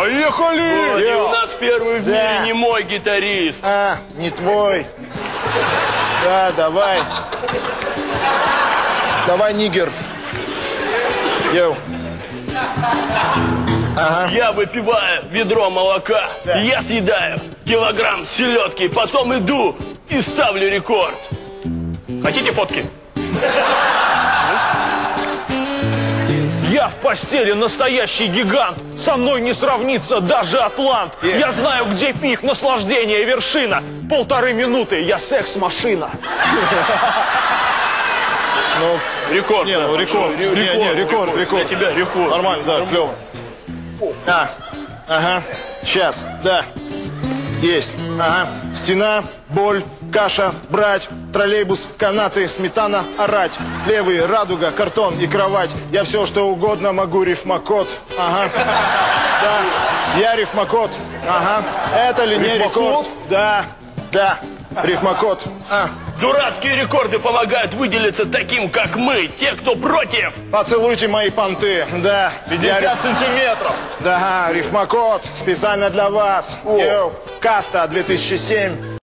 Поехали! И у нас первый в мире не мой гитарист. А, не твой. Да, давай. Давай, нигер. Йоу. Ага. Я выпиваю ведро молока, я съедаю килограмм селедки, потом иду и ставлю рекорд. Хотите фотки? Я в постели настоящий гигант. Со мной не сравнится даже атлант. Я знаю, где пик, наслаждение, вершина. 1,5 минуты, я секс-машина. Ну, Рекорд. не, ну рекорд. Рекорд. Для тебя рекорд. Нормально, да, клево. Ага, сейчас, да. Есть, ага. Стена, боль, каша, брать, троллейбус, канаты, сметана, орать. Левый, радуга, картон и кровать. Я все, что угодно могу, рифмокод. Ага. Да, я рифмокод. Ага. Это ли не рекорд? Да, рифмокод. Дурацкие рекорды помогают выделиться таким, как мы, те, кто против. Поцелуйте мои понты, да. 50 сантиметров. Да, рифмокод, специально для вас. Йоу, Каста 2007.